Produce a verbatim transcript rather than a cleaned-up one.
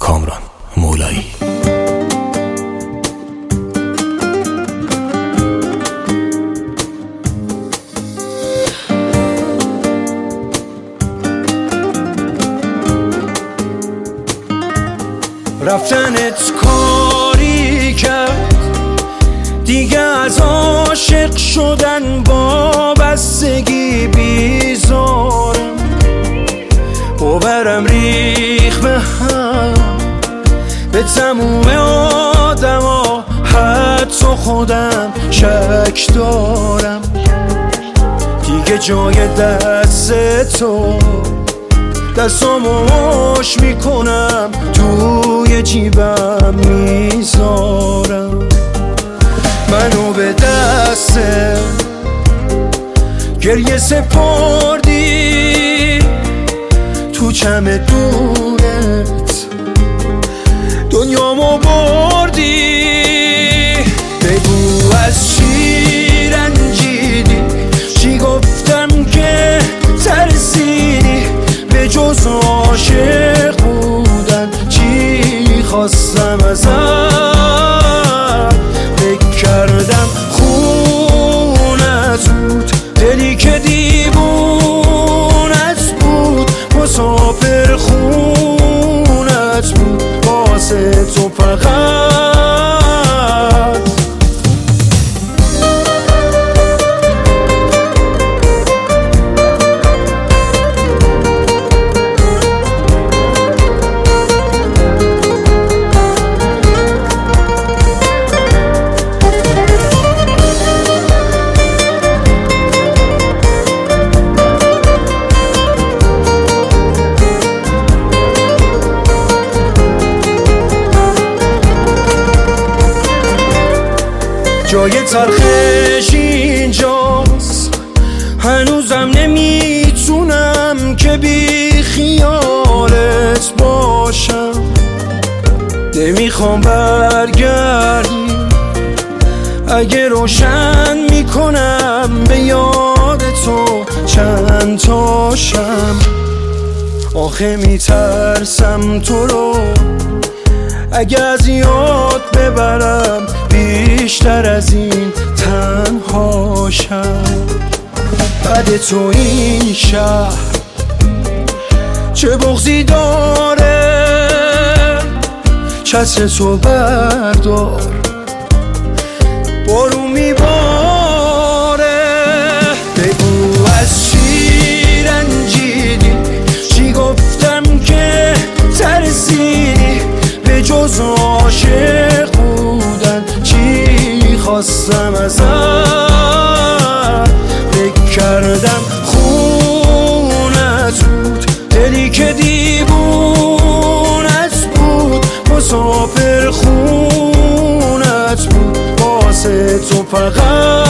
کامران مولایی. رفتنت کاری کرد دیگه از عاشق شدن با بستگی بیزارم، باورم ریخ به هم به تموم آدم ها، حتی خودم شک دارم. دیگه جای دست تو دستامو مش میکنم، توی جیبم میذارم. منو به دست گریه سپردی، تو چمدونت دنیامو بردی. بگو از چی رنجیدی، چی گفتم که ترسیدی، به جز عاشق بودن چی خواستم ازم. فکر کردم خونت بود، دلی که دیوونت بود، مسافر خونت بود واسه تو فقط. جای تلخش اینجاست، هنوزم نمیتونم که بی خیالت باشم. نمیخوام برگردی، اگه روشن میکنم به یاد تو چند تاشم. آخه میترسم تو رو اگه از یاد ببرم، بیشتر از این تنهاشم. بعد تو این شهر چه بغضی داره، چتر تو بردار بارون میباره. بگو از چی رنجیدی، چی گفتم که ترسیدی، به جز عاشق بودن چی خواستم ازم. فکر کردم خونت بود، دلی که دیوونت بود، مسافر خونت بود واسه تو فقط.